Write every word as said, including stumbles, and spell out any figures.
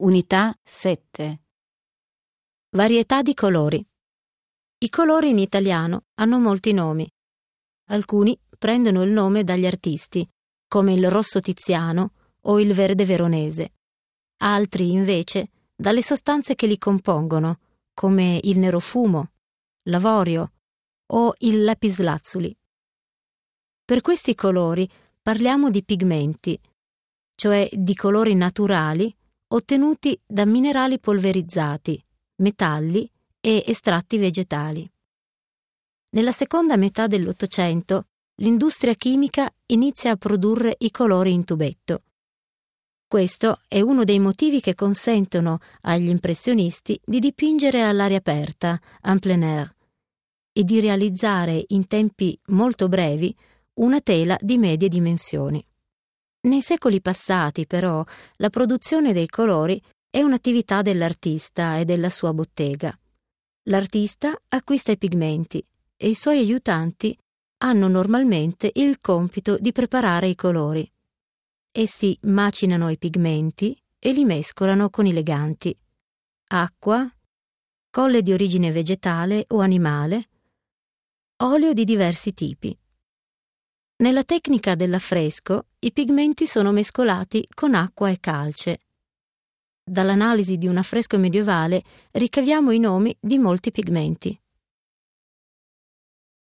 Unità sette. Varietà di colori. I colori in italiano hanno molti nomi. Alcuni prendono il nome dagli artisti, come il rosso Tiziano o il verde veronese. Altri, invece, dalle sostanze che li compongono, come il nerofumo, l'avorio o il lapislazzuli. Per questi colori parliamo di pigmenti, cioè di colori naturali ottenuti da minerali polverizzati, metalli e estratti vegetali. Nella seconda metà dell'Ottocento l'industria chimica inizia a produrre i colori in tubetto. Questo è uno dei motivi che consentono agli impressionisti di dipingere all'aria aperta, en plein air, e di realizzare in tempi molto brevi una tela di medie dimensioni. Nei secoli passati, però, la produzione dei colori è un'attività dell'artista e della sua bottega. L'artista acquista i pigmenti e i suoi aiutanti hanno normalmente il compito di preparare i colori. Essi macinano i pigmenti e li mescolano con i leganti: acqua, colle di origine vegetale o animale, olio di diversi tipi. Nella tecnica dell'affresco i pigmenti sono mescolati con acqua e calce. Dall'analisi di un affresco medievale ricaviamo i nomi di molti pigmenti.